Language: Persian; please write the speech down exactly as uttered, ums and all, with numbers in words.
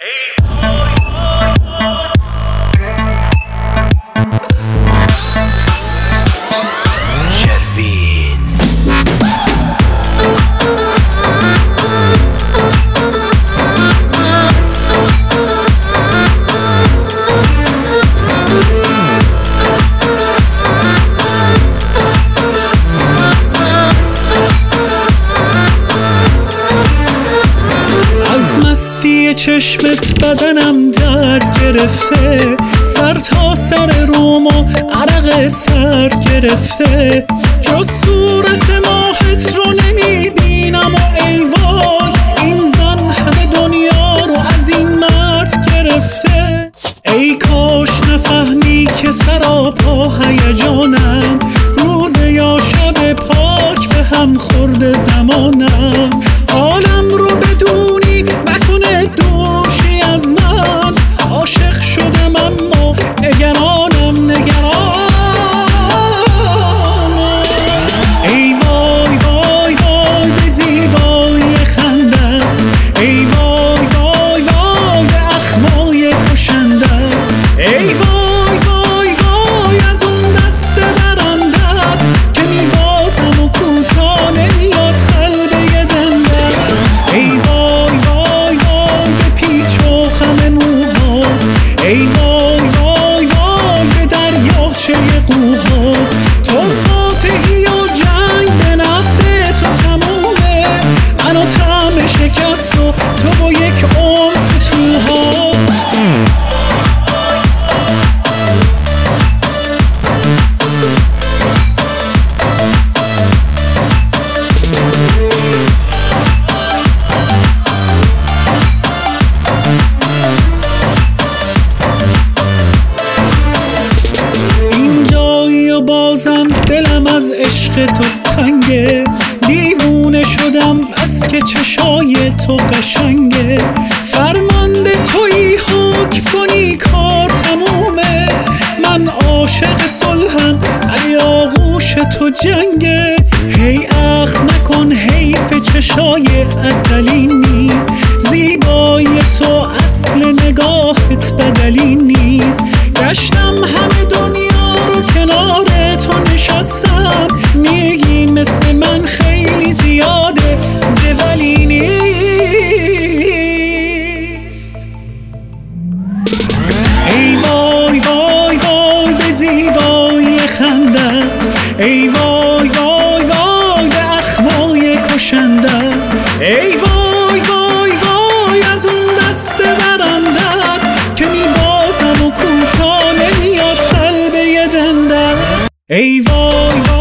مستی چشمت بدنم درد گرفته، سر تا سر روم و عرق سرد گرفته، جز صورت ماهت رو نمیبینم و ای وای این زن همه دنیا رو از این مرد گرفته. ای کاش نفهمی که سراپا هیجانم، روز یا شب پاک به هم خورده زمانم، حالم رو بدونی نکنه دوشی از من، عاشق شدم اما نگرانم نگرانم. ای وای وای وای به زیبایی خندم، ای وای وای وای به اخمای کشندم، ای وای وای وای از اون دست درندت که میبازم و کوتا نمیاد قلب یه دندم. ای وای وای وای به پیچ و خم موها، ای وای وای وای به دریاچه قوها، تو فاتحی و جنگ به نفع تو تمومه، منو طعم شکست و تو با یک عمر فتوها. بازم دلم از عشق تو تنگه، دیوونه شدم بس که چشای تو قشنگه، فرمانده تویی حکم کنی کار تمومه، من عاشق صلحم ولی آغوش تو جنگه. هی اخ نکن حیف چشای ازلی نیست، زیبایی تو اصل نگاهت بدلی نیست، گشتم همه دنیا رو کنار تو نشستم، میگی مثل من خیلی زیاده ده ولی نیست. ای وای وای وای به زیبایی خندم، ای وای وای وای به اخمای کشندم، ای وای وای وای از اون دست درندت که میبازم و کوتا نمیاد قلب یه دندم. ای وای